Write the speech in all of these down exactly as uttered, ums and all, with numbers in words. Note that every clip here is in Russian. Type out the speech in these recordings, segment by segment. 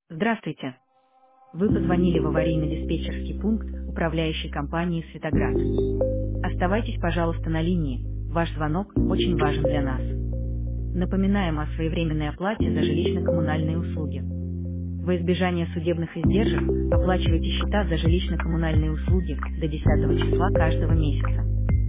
Здравствуйте. Вы позвонили в аварийно-диспетчерский пункт управляющей компании «Светоград». Оставайтесь, пожалуйста, на линии. Ваш звонок очень важен для нас. Напоминаем о своевременной оплате за жилищно-коммунальные услуги. Во избежание судебных издержек оплачивайте счета за жилищно-коммунальные услуги до десятого числа каждого месяца.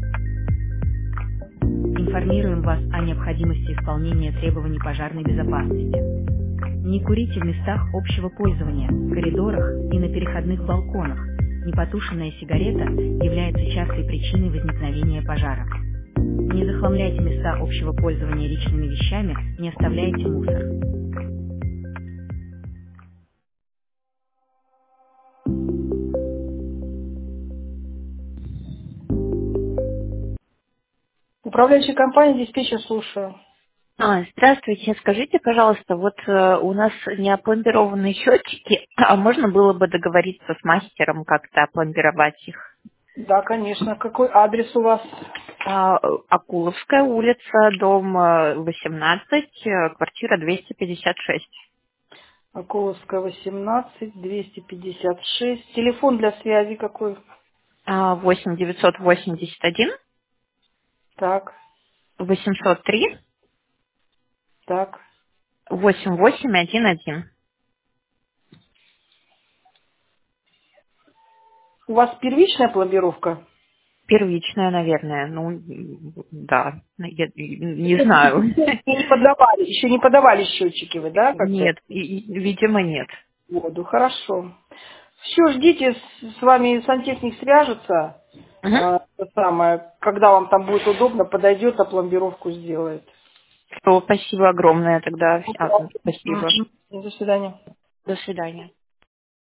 Информируем вас о необходимости исполнения требований пожарной безопасности. Не курите в местах общего пользования, коридорах и на переходных балконах. Непотушенная сигарета является частой причиной возникновения пожара. Не захламляйте места общего пользования личными вещами, не оставляйте мусор. Управляющая компания, диспетчер, слушаю. А, здравствуйте, скажите, пожалуйста, вот э, у нас не опломбированы счетчики, а можно было бы договориться с мастером как-то опломбировать их? Да, конечно. Какой адрес у вас? А, Акуловская улица, дом э, восемнадцать, э, квартира двести пятьдесят шесть. Акуловская, восемнадцать, двести пятьдесят шесть. Телефон для связи какой? А, восемь девятьсот восемьдесят один Так, восемьсот три так. восемь восемь один один. У вас первичная пломбировка? Первичная, наверное, ну, м, да, я не знаю. Еще не подавали, еще не подавали счетчики вы, да, как-то? Нет, и- и, видимо, нет. Воду, хорошо. Все, ждите, с, с вами сантехник свяжется, Мгм. а, это самое, когда вам там будет удобно, подойдет, а пломбировку сделает. Все, спасибо огромное тогда. А, спасибо. Мгм. До свидания. До свидания.